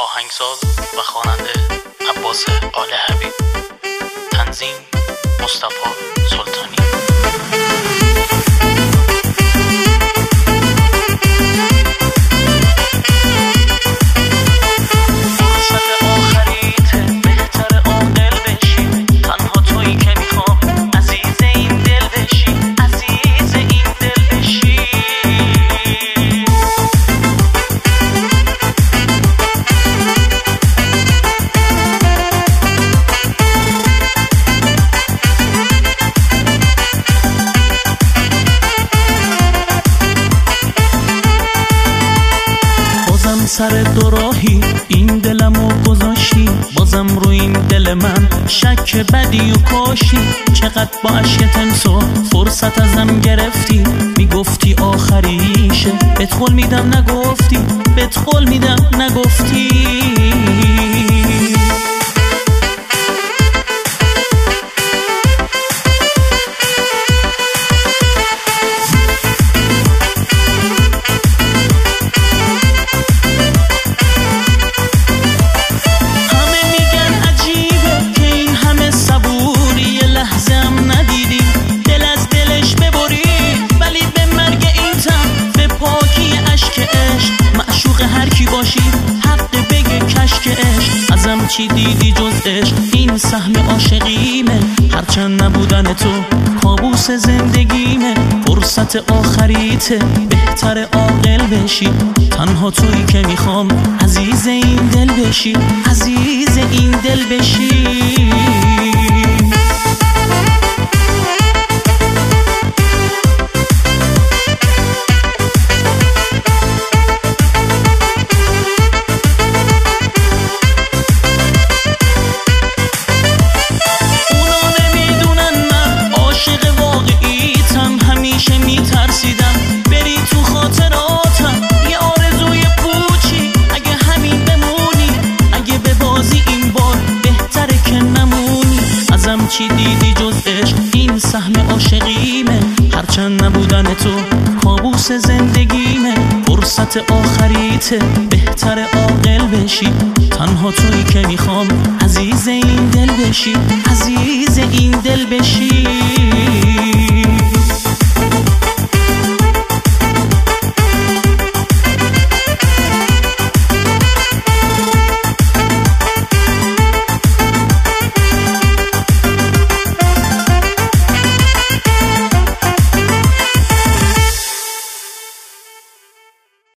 آهنگساز و خواننده عباس آل حبیب. تنظیم مصطفی سلطانی. سر دوراهی این دلمو گذاشتی، بازم رو این دل من شک بدی و کاشتی. چقدر با عشق تنسو فرصت ازم گرفتی، میگفتی آخریشه، بهت قول میدم نگفتی، بهت قول میدم نگفتی. ازم چی دیدی جز عشق؟ این سهم عاشقیمه، هرچند نبودن تو کابوس زندگیمه. فرصت آخریته، بهتر عاقل بشی، تنها تویی که میخوام عزیز این دل بشی، عزیز این دل بشی. میترسیدم بری تو خاطراتم، یه آرزوی پوچی، اگه همین بمونی، اگه به بازی این بار بهتره که نمونی. ازم چی دیدی جز عشق؟ این سهم عاشقیمه، هرچند نبودن تو کابوس زندگیمه. فرصت آخریته، بهتر عاقل بشی، تنها تویی که میخوام عزیز این دل بشی، عزیز این دل بشی.